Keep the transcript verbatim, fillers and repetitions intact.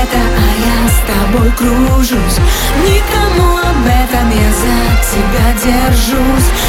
где-то, а я с тобой кружусь. Никому об этом я за тебя держусь.